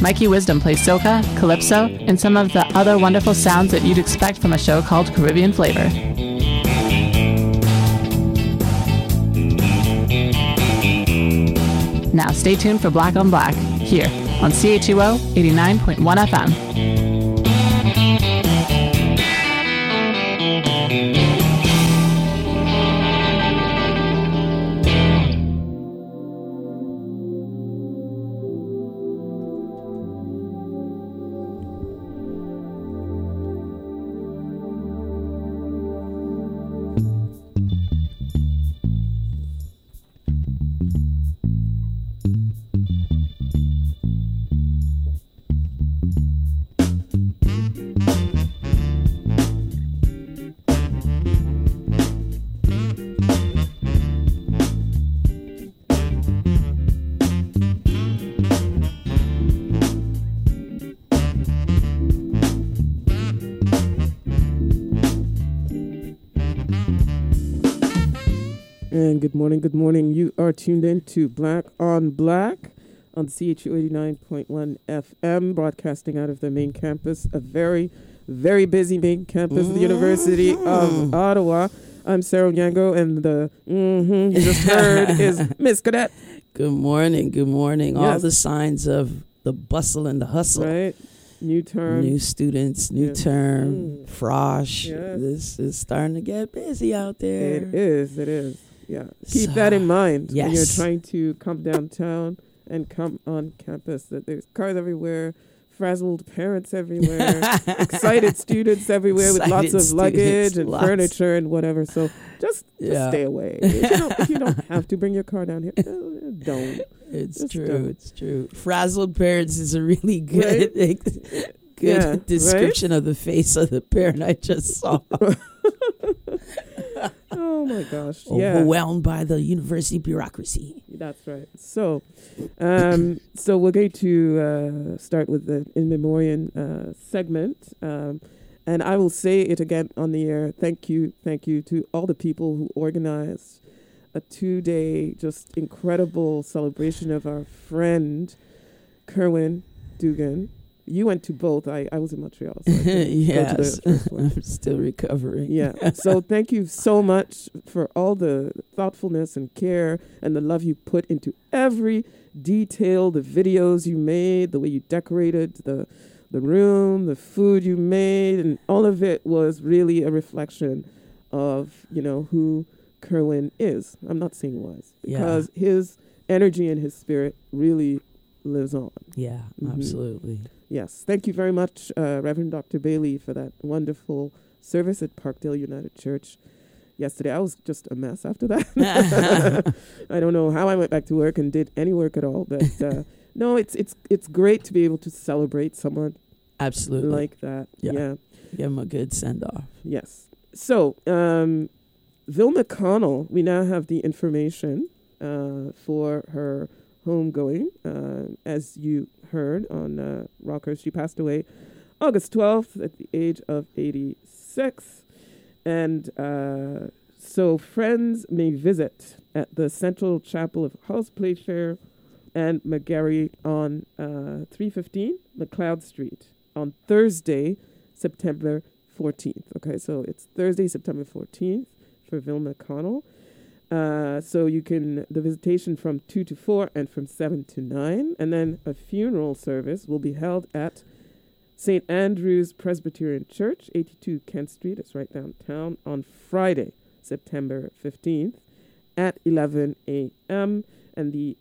Mikey Wisdom plays soca, calypso, and some of the other wonderful sounds that you'd expect from a show called Caribbean Flavor. Now stay tuned for Black on Black, here on CHUO 89.1 FM. And good morning. You are tuned in to Black on Black on CHU 89.1 FM, broadcasting out of the main campus, a very, very busy main campus of the University of Ottawa. I'm Sarah Yango, and the you just heard is Miss Cadet. Good morning. Yes. All the signs of the bustle and the hustle. Right. New term. New students, new term, frosh. Yes. This is starting to get busy out there. It is. Yeah. Keep that in mind when you're Yes. trying to come downtown and come on campus, that there's cars everywhere, frazzled parents everywhere, excited students everywhere with lots of luggage and furniture and whatever. So just stay away. If you don't have to bring your car down here, don't. It's Just true. don't. It's true. Frazzled parents is a really good, good description of the face of the parent I just saw. Oh my gosh! Yeah, Overwhelmed by the university bureaucracy. that's right. So, so we're going to start with the in memoriam segment, and I will say it again on the air. Thank you to all the people who organized a 2-day, just incredible celebration of our friend Kerwin Dugan. You went to both. I was in Montreal. So Yes, I'm still recovering. Yeah. So thank you so much for all the thoughtfulness and care and the love you put into every detail, the videos you made, the way you decorated the room, the food you made, and all of it was really a reflection of, who Kerwin is. I'm not saying was, because his energy and his spirit really lives on. Yeah, absolutely. Yes. Thank you very much, Reverend Dr. Bailey, for that wonderful service at Parkdale United Church yesterday. I was just a mess after that. I don't know how I went back to work and did any work at all, but no, it's great to be able to celebrate someone Absolutely like that. Yeah. Give him a good send off. Yes. So, Vilma Connell, we now have the information for her homegoing. As you heard on Rockers, she passed away August 12th at the age of 86. And so friends may visit at the Central Chapel of House Playfair and McGarry on 315 McLeod Street on Thursday, September 14th. Okay, so it's Thursday, September 14th for Vilma Connell. So you can, the visitation from 2 to 4 and from 7 to 9. And then a funeral service will be held at St. Andrew's Presbyterian Church, 82 Kent Street. It's right downtown on Friday, September 15th at 11 a.m. And the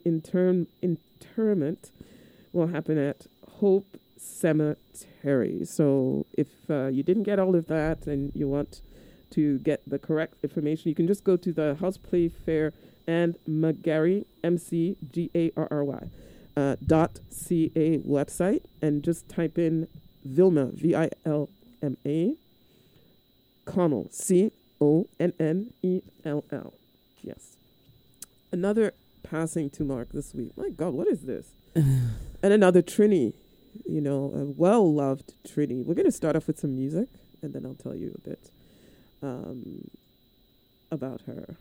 interment will happen at Hope Cemetery. So if you didn't get all of that and you want to get the correct information, you can just go to the House Playfair and McGarry, McGarry, .ca website and just type in Vilma, Vilma, Connell, Connell. Yes. Another passing to mark this week. My God, what is this? And another Trini, a well-loved Trini. We're going to start off with some music, and then I'll tell you a bit about her.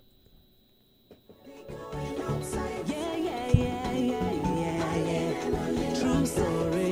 True story.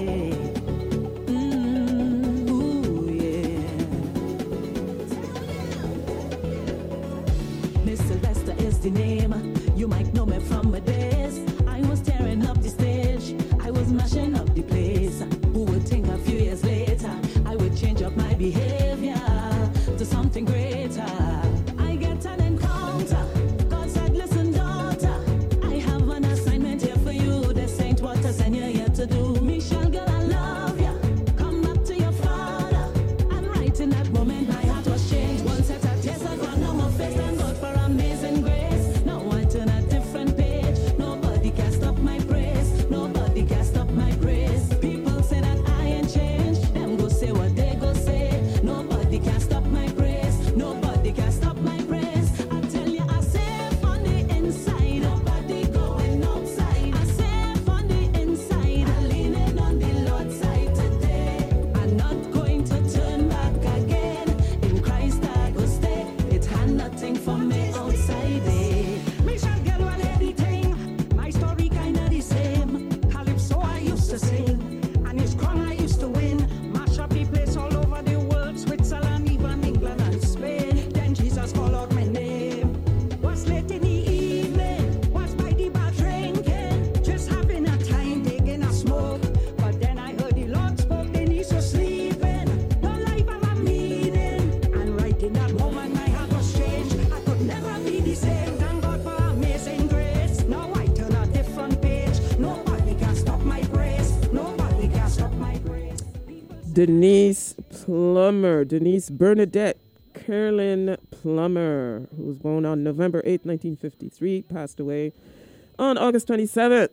Miss Sylvester is the name. You might know me from my days. I was tearing up the stage. I was mashing up the place. Who would think a few years later I would change up my behavior to something greater? I get an encounter. God said, listen, daughter, I have an assignment here for you. This ain't what I send you here to do. Michelle, girl, I love ya. Come back to your father. And right in that moment, my heart was changed. One set of tears I got on my face. Thank God for amazing grace. Now I turn a different page. Nobody can stop my praise. Nobody can stop my praise. People say that I ain't changed. Them go say what they go say. Nobody can stop my praise. Nobody can stop my praise. I tell you, I safe on the inside. Nobody going outside. I safe on the inside. I'm leaning on the Lord's side today. I'm not going to turn back again. In Christ I go stay. It had nothing for me outside there. Michelle girl, well, anything. My story kinda the same. Calypso I used to sing, and his crown I used to win. Mash up the place all over the world, Switzerland, even England and Spain. Then Jesus called out my name. Was late in the evening, was by the bar drinking, just having a time taking a smoke. But then I heard the Lord spoke, then he's so sleeping. No life have a meaning, and right in that moment my heart was changed. I could never be the same. Thank God for amazing grace. Now I turn a different page. Nobody can stop my praise. Nobody can stop my praise. Denise Plummer, Denise Bernadette Carolyn Plummer, who was born on November 8th, 1953, passed away on August 27th,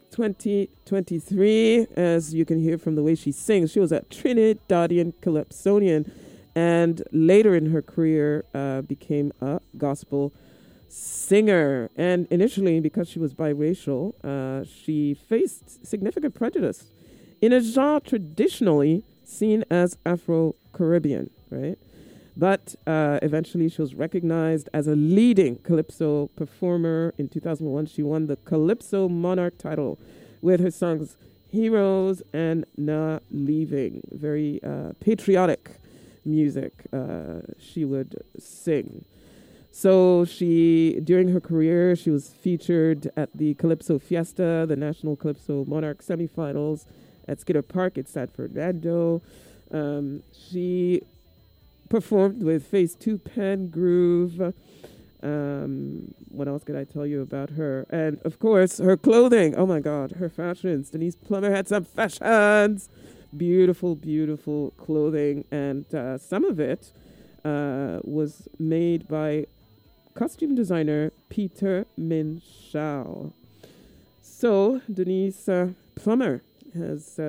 2023. As you can hear from the way she sings, she was a Trinidadian calypsonian and later in her career became a gospel singer. And initially, because she was biracial, she faced significant prejudice in a genre traditionally seen as Afro-Caribbean, right? But eventually she was recognized as a leading calypso performer. In 2001, she won the Calypso Monarch title with her songs Heroes and Na Leaving. Very patriotic music she would sing. So during her career, she was featured at the Calypso Fiesta, the National Calypso Monarch semifinals at Skinner Park in San Fernando. She performed with Phase 2 Pen Groove. What else could I tell you about her? And of course, her clothing. Oh my God, her fashions. Denise Plummer had some fashions. Beautiful, beautiful clothing. And some of it was made by costume designer Peter Minshall. So Denise Plummer has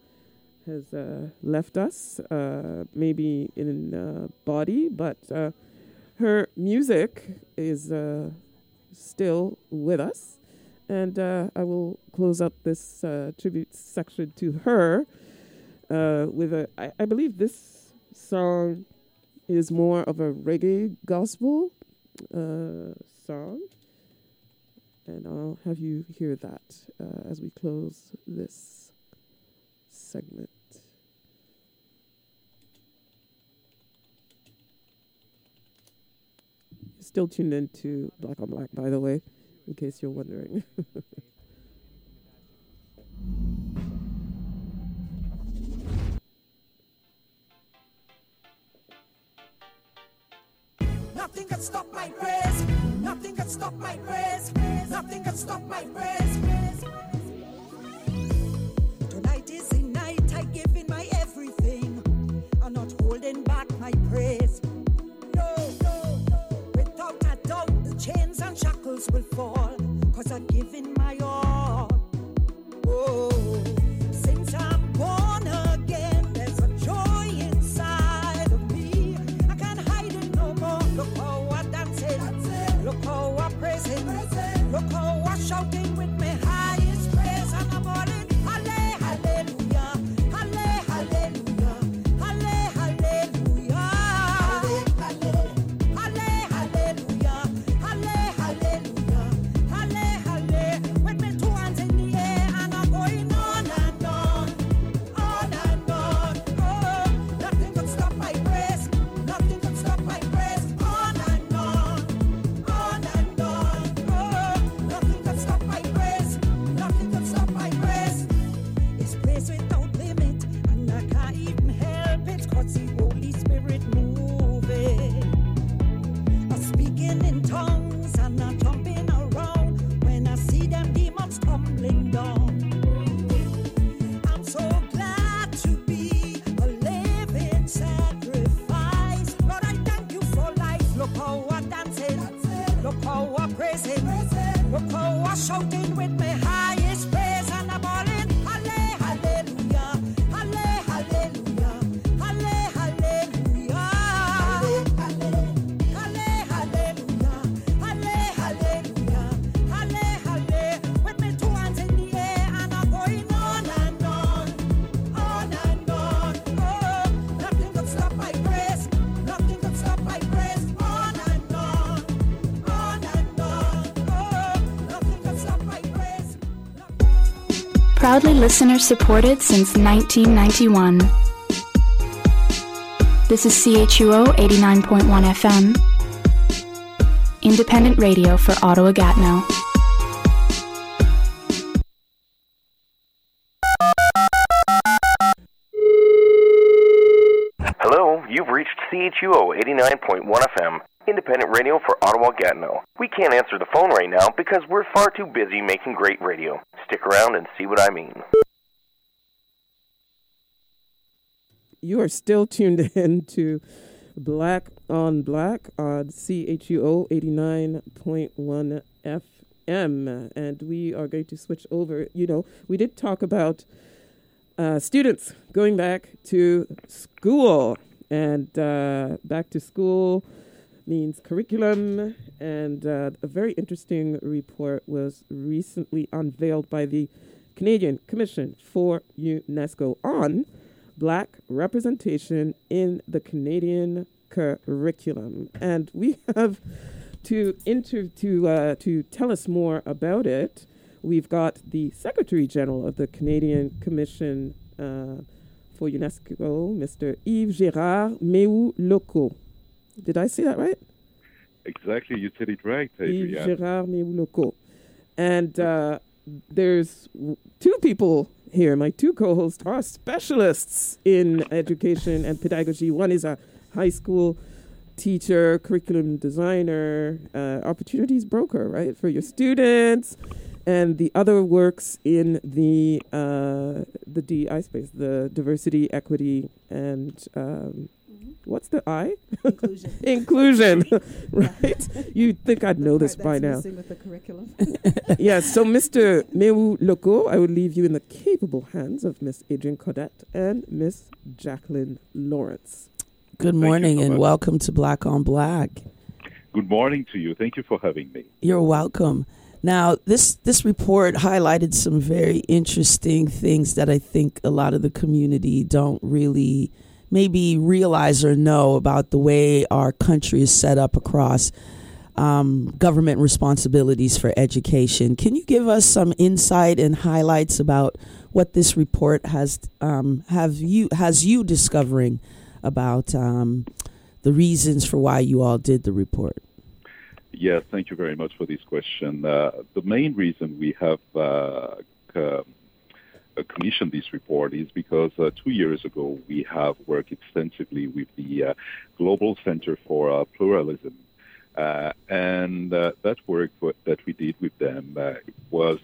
left us, maybe in body, but her music is still with us. And I will close up this tribute section to her with I believe this song is more of a reggae gospel song. And I'll have you hear that as we close this segment. Still tuned in to Black on Black, by the way, in case you're wondering. Nothing can stop my praise. Nothing can stop my praise. Nothing can stop my praise. Tonight is the night I give in my everything. I'm not holding back my praise. No. Without a doubt, the chains and shackles will fall. 'Cause I've given my all. Oh, since I'm born again, there's a joy inside of me. I can't hide it no more. Look how I'm dancing. Look how I'm praising. Look how I'm shouting with my highest Proudly listener supported since 1991. This is CHUO 89.1 FM, independent radio for Ottawa-Gatineau. Hello, you've reached CHUO 89.1 FM, independent radio for Ottawa-Gatineau. We can't answer the phone right now because we're far too busy making great radio. Stick around and see what I mean. You are still tuned in to Black on Black on CHUO 89.1 FM. And we are going to switch over. You know, we did talk about students going back to school. And back to school means curriculum. And a very interesting report was recently unveiled by the Canadian Commission for UNESCO on Black representation in the Canadian curriculum. And we have to tell us more about it. We've got the Secretary General of the Canadian Commission for UNESCO, Mr. Yves Gérard Méou-Loko. Did I say that right? Exactly, you said it right, Yves Gérard Méou-Loko. And there's two people here. My two co-hosts are specialists in education and pedagogy. One is a high school teacher, curriculum designer, opportunities broker, right, for your students. And the other works in the DEI space, the diversity, equity, and what's the I? Inclusion. Inclusion, right? You'd think I'd know this by now. Missing with the curriculum. Yes, so Mr. Méou-Loko, I would leave you in the capable hands of Miss Adrienne Caudette and Miss Jacqueline Lawrence. Good morning and welcome to Black on Black. Good morning to you. Thank you for having me. You're welcome. Now, this report highlighted some very interesting things that I think a lot of the community don't really maybe realize or know about the way our country is set up across government responsibilities for education. Can you give us some insight and highlights about what this report has you discovering about the reasons for why you all did the report? Yes, thank you very much for this question. The main reason we have commissioned this report is because 2 years ago we have worked extensively with the Global Center for Pluralism. And that work that we did with them was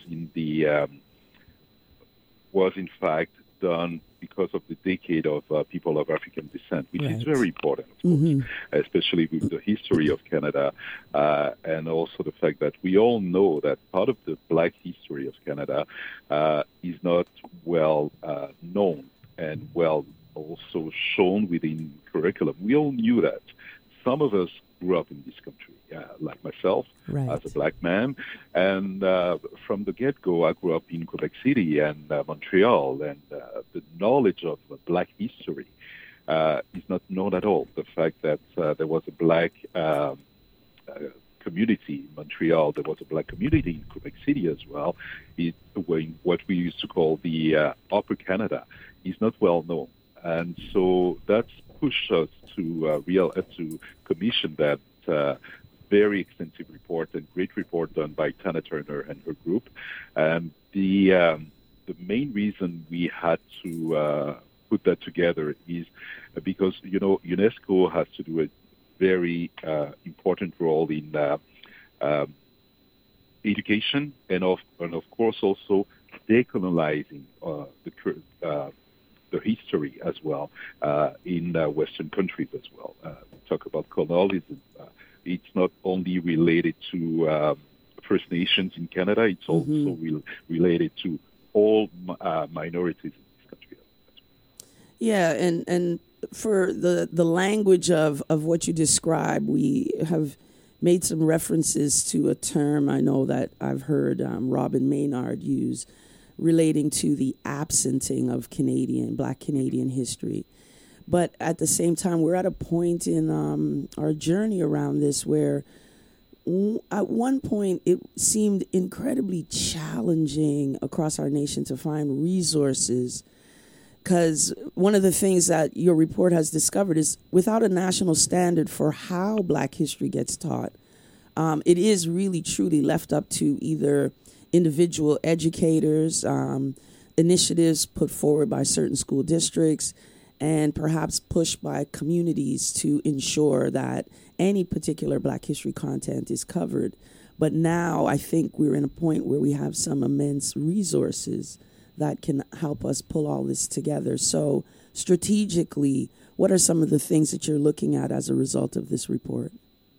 in fact done because of the decade of people of African descent, which is very important, of course, especially with the history of Canada, and also the fact that we all know that part of the Black history of Canada is not well known and well also shown within curriculum. We all knew that. Some of us grew up in this country, like myself, as a Black man. And from the get-go, I grew up in Quebec City and Montreal, and the knowledge of Black history is not known at all. The fact that there was a Black community in Montreal, there was a Black community in Quebec City as well, what we used to call the Upper Canada, is not well known. And so that's pushed us to commission that very extensive report and great report done by Tana Turner and her group. And the main reason we had to put that together is because, UNESCO has to do a very important role in education and of course also decolonizing the history as well in Western countries as well. We talk about colonialism. It's not only related to First Nations in Canada, it's also related to all minorities in this country. Yeah, and for the language of what you describe, we have made some references to a term I know that I've heard Robin Maynard use, relating to the absenting of Black Canadian history. But at the same time, we're at a point in our journey around this where at one point, it seemed incredibly challenging across our nation to find resources, because one of the things that your report has discovered is without a national standard for how Black history gets taught, it is really truly left up to either individual educators, initiatives put forward by certain school districts, and perhaps pushed by communities to ensure that any particular Black history content is covered. But now I think we're in a point where we have some immense resources that can help us pull all this together. So strategically, what are some of the things that you're looking at as a result of this report?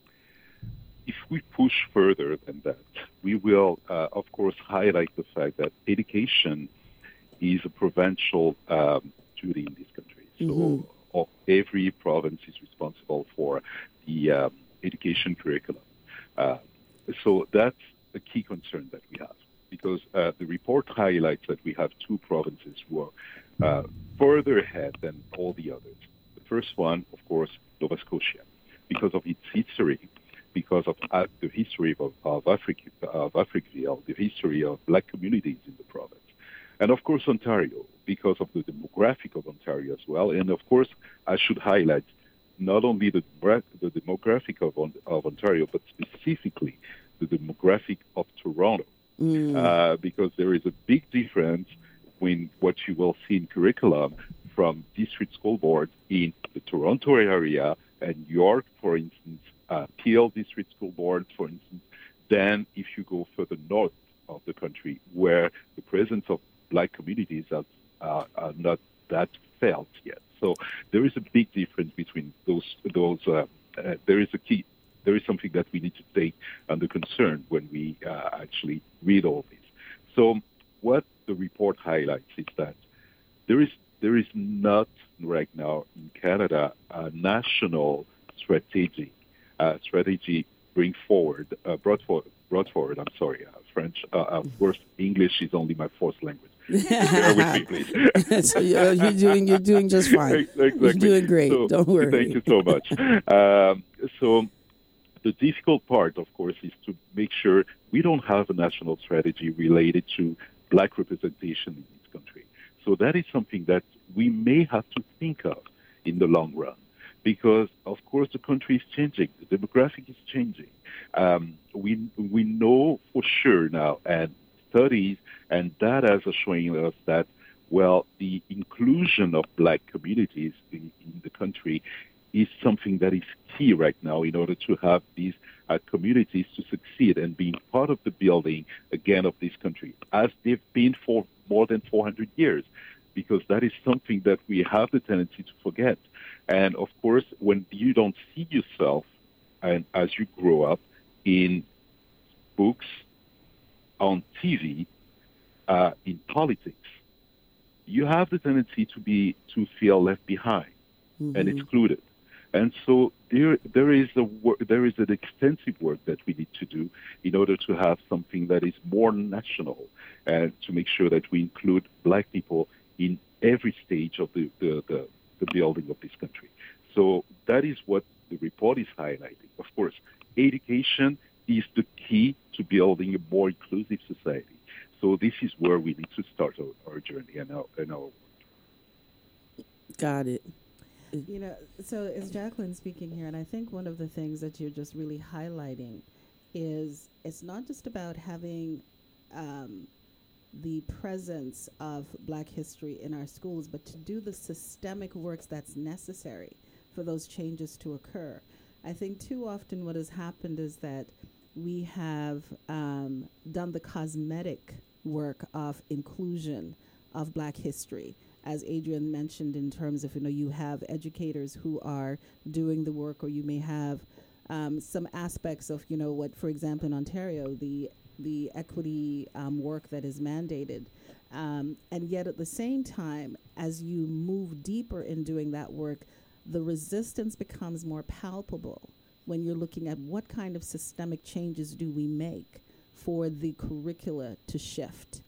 If we push further than that, we will, of course, highlight the fact that education is a provincial duty in this country. So every province is responsible for the education curriculum. So that's a key concern that we have, because the report highlights that we have two provinces who are further ahead than all the others. The first one, of course, Nova Scotia, because of its history, because of the history of Africville, the history of Black communities in the province. And of course, Ontario, because of the demographic of Ontario as well. And of course, I should highlight not only the demographic of Ontario, but specifically the demographic of Toronto, because there is a big difference between what you will see in curriculum from district school boards in the Toronto area and York, for instance, Peel district school boards, for instance, than if you go further north of the country, where the presence of Black communities are not that felt yet. So there is a big difference between those. There is something that we need to take under concern when we actually read all this. So what the report highlights is that there is not right now in Canada a national strategy brought forward. I'm sorry, French. Of course, English is only my fourth language. Bear with me, please. So you're doing just fine. Exactly. You're doing great. So, don't worry. Thank you so much. So the difficult part, of course, is to make sure we don't have a national strategy related to Black representation in this country. So that is something that we may have to think of in the long run, because, of course, the country is changing. The demographic is changing. We know for sure now, and studies and data are showing us that, well, the inclusion of Black communities in the country is something that is key right now in order to have these communities to succeed and being part of the building, again, of this country, as they've been for more than 400 years, because that is something that we have the tendency to forget. And, of course, when you don't see yourself, and as you grow up, in books, on TV, in politics, you have the tendency to feel left behind and excluded. And so there is an extensive work that we need to do in order to have something that is more national, and to make sure that we include Black people in every stage of the building of this country. So that is what the report is highlighting. Of course, education is the key to building a more inclusive society. So this is where we need to start our journey and our work. Got it. You know, so it's Jacqueline speaking here, and I think one of the things that you're just really highlighting is it's not just about having the presence of Black history in our schools, but to do the systemic works that's necessary for those changes to occur. I think too often what has happened is that we have done the cosmetic work of inclusion of Black history. As Adrian mentioned, in terms of, you have educators who are doing the work, or you may have some aspects of, what, for example, in Ontario, the equity work that is mandated. And yet at the same time, as you move deeper in doing that work, the resistance becomes more palpable when you're looking at what kind of systemic changes do we make for the curricula to shift.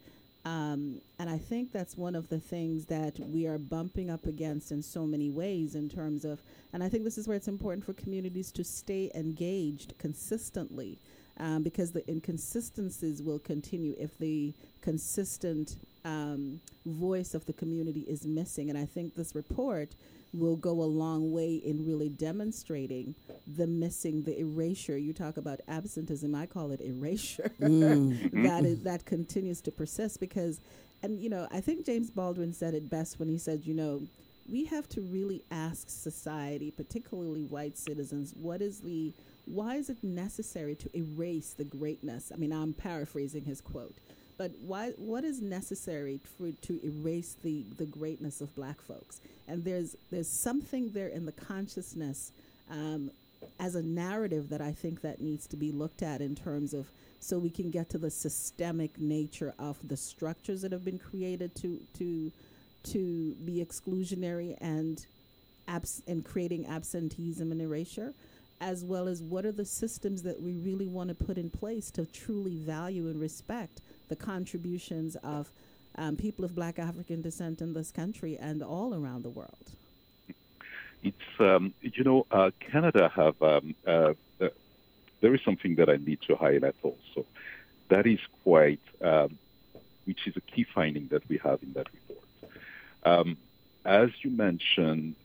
And I think that's one of the things that we are bumping up against in so many ways in terms of, and I think this is where it's important for communities to stay engaged consistently, because the inconsistencies will continue if the consistent voice of the community is missing. And I think this report will go a long way in really demonstrating the missing, the erasure. You talk about absenteeism, I call it erasure. That continues to persist because, and I think James Baldwin said it best when he said, we have to really ask society, particularly white citizens, why is it necessary to erase the greatness? I mean, I'm paraphrasing his quote, but what is necessary to erase the greatness of black folks? And there's something there in the consciousness as a narrative that I think that needs to be looked at in terms of, so we can get to the systemic nature of the structures that have been created to be exclusionary and creating absenteeism and erasure, as well as what are the systems that we really want to put in place to truly value and respect the contributions of people of Black African descent in this country and all around the world. It's, Canada have, there is something that I need to highlight also. That is quite, which is a key finding that we have in that report. As you mentioned,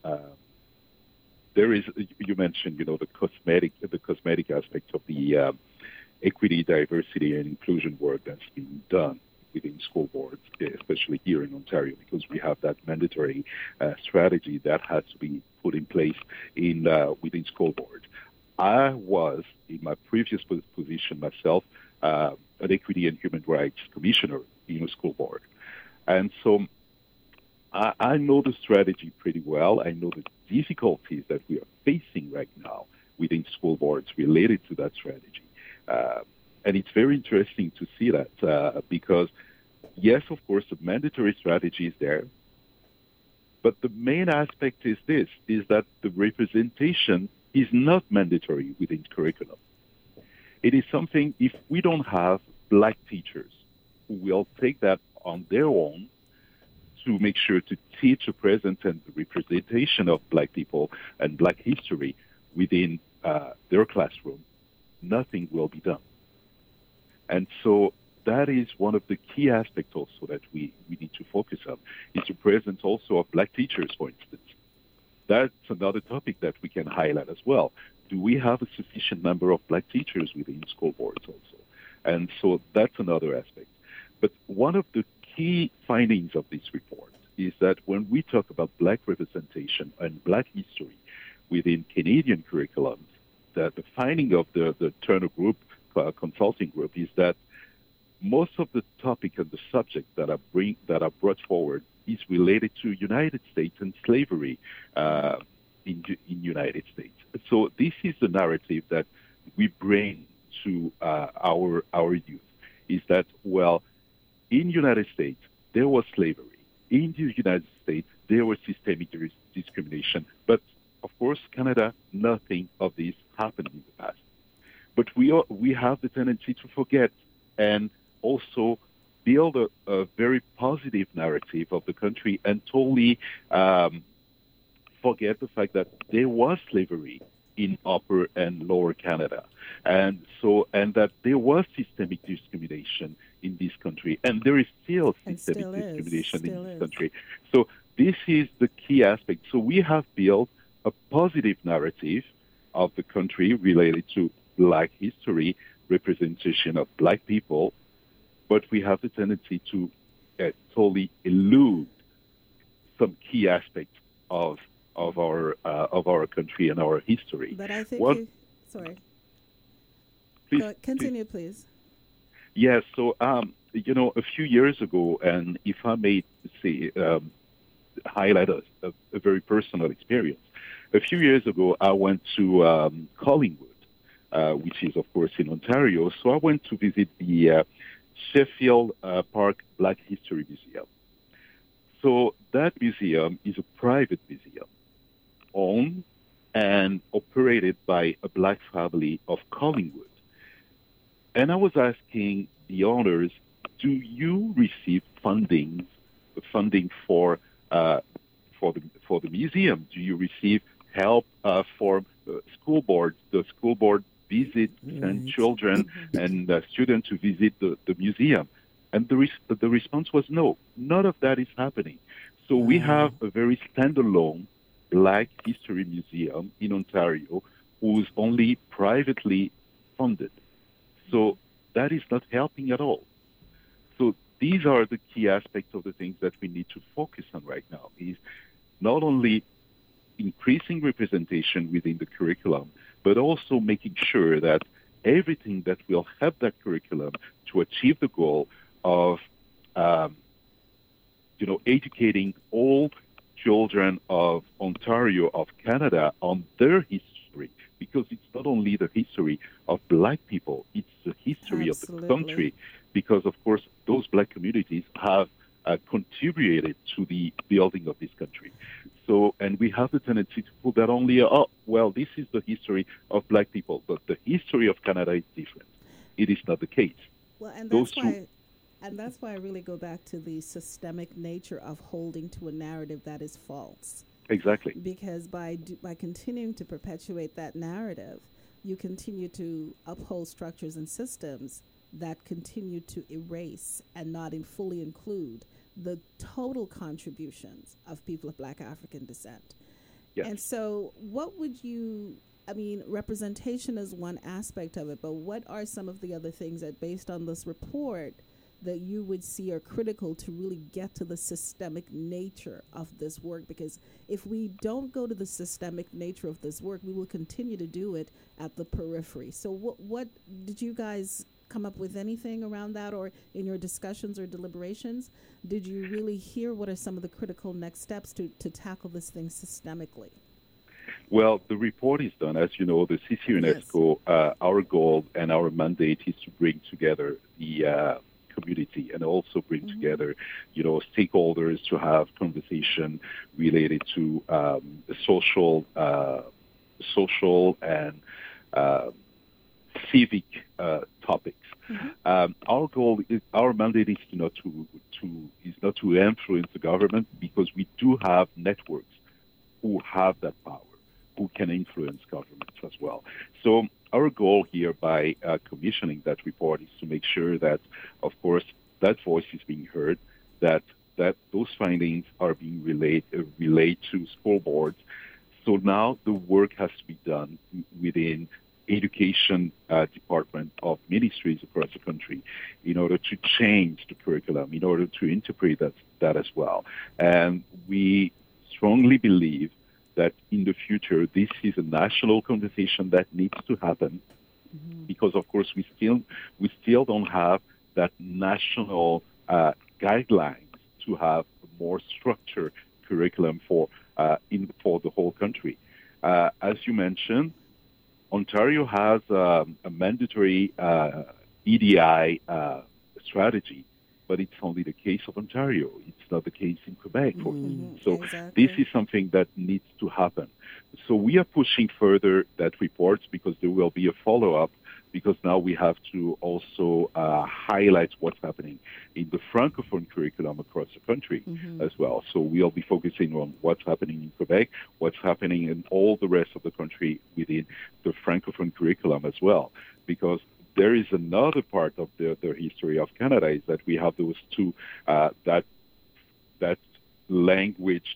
you mentioned, the cosmetic aspect of the equity, diversity, and inclusion work that's being done within school boards, especially here in Ontario, because we have that mandatory strategy that has to be put in place within school boards. I was, in my previous position myself, an equity and human rights commissioner in a school board. And so I know the strategy pretty well. I know the difficulties that we are facing right now within school boards related to that strategy. And it's very interesting to see that because, yes, of course, the mandatory strategy is there. But the main aspect is that the representation is not mandatory within curriculum. It is something, if we don't have black teachers who will take that on their own to make sure to teach the presence and the representation of black people and black history within their classroom, nothing will be done. And so that is one of the key aspects also that we need to focus on, is the presence also of black teachers, for instance. That's another topic that we can highlight as well. Do we have a sufficient number of black teachers within school boards also? And so that's another aspect. But one of the key findings of this report is that when we talk about black representation and black history within Canadian curriculums, that the finding of the Turner Group consulting group is that most of the topic and the subject that are brought forward is related to United States and slavery in United States. So this is the narrative that we bring to our youth, is that, well, in United States, there was slavery. In the United States, there was systemic discrimination. But, of course, Canada, nothing of this happened in the past. But we have the tendency to forget and also build a very positive narrative of the country and totally forget the fact that there was slavery in Upper and Lower Canada, and that there was systemic discrimination in this country, and there is still systemic discrimination in this country. So this is the key aspect. So we have built a positive narrative of the country related to black history, representation of black people, but we have the tendency to totally elude some key aspects of our country and our history. But I think sorry. Please, continue, please. Yes. So a few years ago, and if I may say, highlight a very personal experience. A few years ago, I went to Collingwood, which is, of course, in Ontario. So I went to visit the Sheffield Park Black History Museum. So that museum is a private museum, owned and operated by a black family of Collingwood. And I was asking the owners, do you receive funding for the museum? Do you receive help for school board? The school board visits and children and students to visit the museum? And the response was no. None of that is happening. So we have a very standalone Black History Museum in Ontario who's only privately funded. So that is not helping at all. So these are the key aspects of the things that we need to focus on right now, is not only increasing representation within the curriculum, but also making sure that everything that will help that curriculum to achieve the goal of, educating all children of Ontario, of Canada, on their history, because it's not only the history of Black people, it's the history of the country, because, of course, those Black communities have contributed to the building of this country. So, and we have the tendency to put that only, this is the history of Black people, but the history of Canada is different. It is not the case. Well, and that's why I really go back to the systemic nature of holding to a narrative that is false. Exactly. Because by continuing to perpetuate that narrative, you continue to uphold structures and systems that continue to erase and not fully include the total contributions of people of Black African descent. Yes. And so what would representation is one aspect of it, but what are some of the other things that, based on this report, that you would see are critical to really get to the systemic nature of this work? Because if we don't go to the systemic nature of this work, we will continue to do it at the periphery. So what did you guys come up with anything around that, or in your discussions or deliberations, did you really hear what are some of the critical next steps to tackle this thing systemically? Well, the report is done. As you know, the CC UNESCO, our goal and our mandate is to bring together the community and also bring together, stakeholders to have conversation related to social and civic topics. Our goal, our mandate is not to influence the government, because we do have networks who have that power, who can influence governments as well. So our goal here by commissioning that report is to make sure that, of course, that voice is being heard, that those findings are being relayed to school boards. So now the work has to be done within education department of ministries across the country in order to change the curriculum, in order to interpret that as well. And we strongly believe that in the future, this is a national conversation that needs to happen, because, of course, we still don't have that national guidelines to have a more structured curriculum for the whole country. As you mentioned, Ontario has a mandatory EDI strategy, but it's only the case of Ontario. It's not the case in Quebec. So this is something that needs to happen. So we are pushing further that report, because there will be a follow-up, because now we have to also highlight what's happening in the Francophone curriculum across the country as well. So we'll be focusing on what's happening in Quebec, what's happening in all the rest of the country within the Francophone curriculum as well, because there is another part of the history of Canada, is that we have those two, that language